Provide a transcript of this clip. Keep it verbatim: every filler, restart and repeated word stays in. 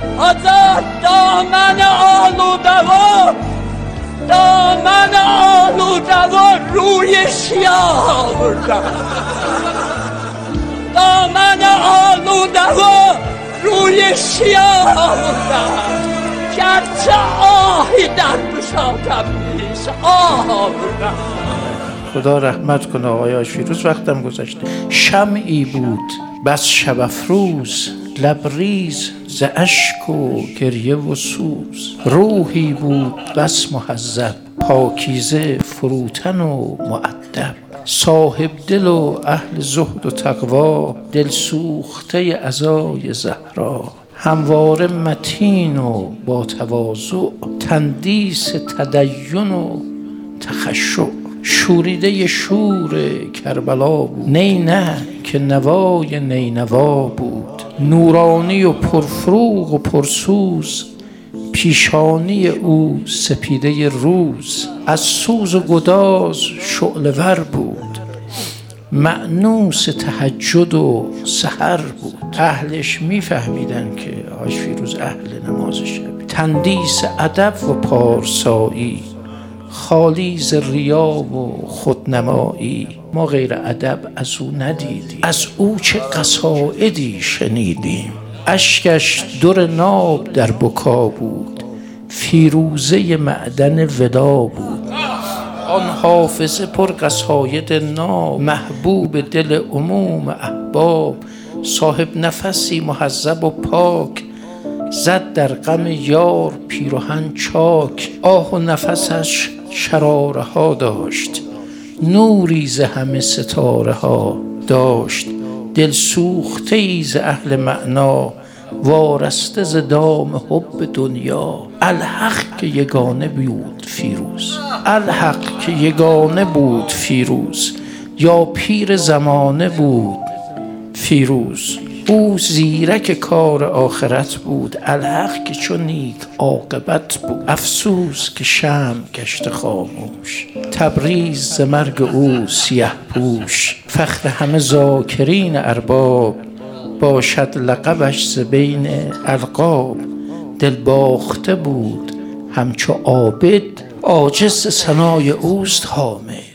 حضرت دامن آلودگان دامن آلودگان روی شیعه آوردن، دامن آلودگان روی شیعه آوردن، گرچه آهی در بشاتم نیست آه آوردن. خدا رحمت کنه آقای آج فیروز. وقتم گذشته. شمعی بود بس شب افروز، لبریز ز اشک و گریه و سوز. روحی بود بس مهذب، پاکیزه فروتن و مؤدب. صاحب دل و اهل زهد و تقوا، دل سوخته عزای زهرا. همواره متین و با تواضع، تندیس تدین و تخشع. شوریده شور کربلا بود، نی نه که نوای نینوا بود. نورانی و پرفروغ و پرسوز، پیشانی او سپیده روز. از سوز و گداز شعله ور بود، مأنوس تهجد و سحر بود. اهلش میفهمیدن که آج فیروز اهل نماز شب. تندیس ادب و پارسایی، خالی ز ریا و خودنمایی. ما غیر ادب از او ندیدیم، از او چه قصائدی شنیدیم. اشکش در ناب در بکا بود، فیروزه معدن ودا بود. آن حافظه پر قصاید ناب، محبوب دل عموم احباب. صاحب نفسی مهذب و پاک، زد در غم یار پیرهن چاک. آه و نفسش شراره ها داشت، نوری ز همه ستاره ها داشت. دل سوخته ای ز اهل معنا، وارسته ز دام حب دنیا. الحق که یگانه بود فیروز، الحق که یگانه بود فیروز. یا پیر زمانه بود فیروز، او زیرک کار آخرت بود. الحق که چون نیک عاقبت بود، افسوس که شمع گشت خاموش. تبریز ز مرگ او سیه پوش، فخر همه ذاکرین ارباب. باشد لقبش ز بین القاب، دل باخته بود همچو عابد. عاجز ثنای اوست حامد.